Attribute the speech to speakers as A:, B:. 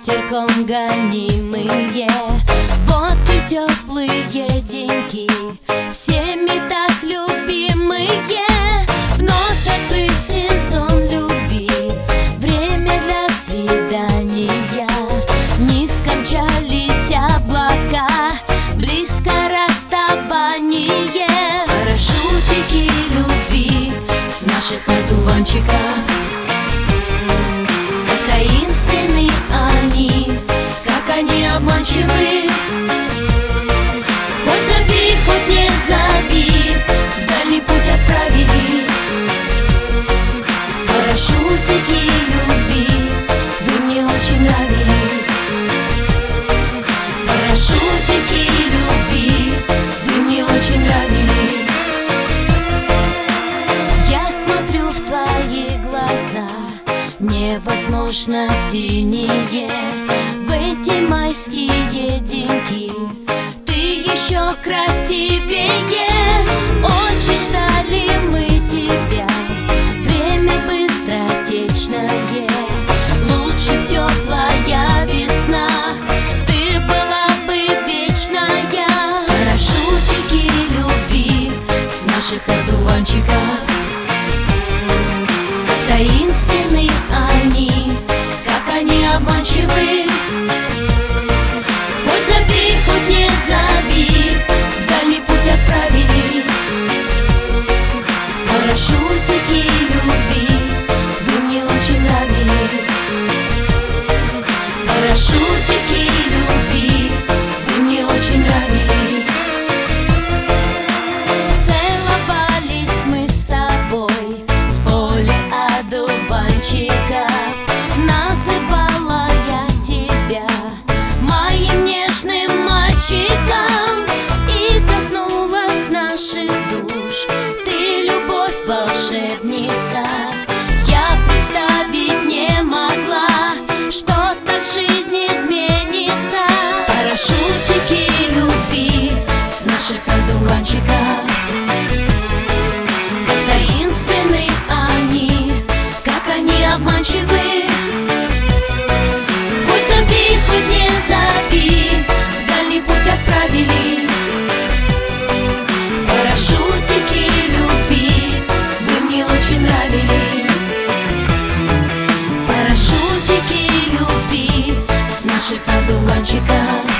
A: ветерком гонимые. Вот и теплые деньки, всеми так любимые. Вновь открыт сезон любви, время для свидания. Низко мчались облака, близко расставание. Парашютики любви с наших одуванчиков, как таинственны они, как они обманчивы. Хоть зови, хоть не зови, в дальний путь отправились. Парашютики любви, вы мне очень нравились. Парашютики любви, вы мне очень нравились. Я смотрю в твои глаза, невозможно синие. В эти майские деньки ты еще красивее. Очень ждали мы тебя, время быстротечное. Лучше б теплая весна, ты была бы вечная. Парашютики любви с наших одуванчиков, как таинственны они, как они обманчивы. Хоть зови, хоть не зови, в дальний путь отправились. Парашютики любви, вы мне очень нравились. Парашютики любви, вы мне очень нравились. Целовались мы с тобой в поле одуванчиков. Называла я тебя моим нежным мальчиком. И коснулась наших душ ты, любовь, волшебница. Я представить не могла, что так жизнь изменится. Парашютики любви с наших одуванчиков, как таинственны они, как они обманчивы. Хоть зови, хоть не зови, в дальний путь отправились. Парашютики любви, вы мне очень нравились. Парашютики любви с наших одуванчиков,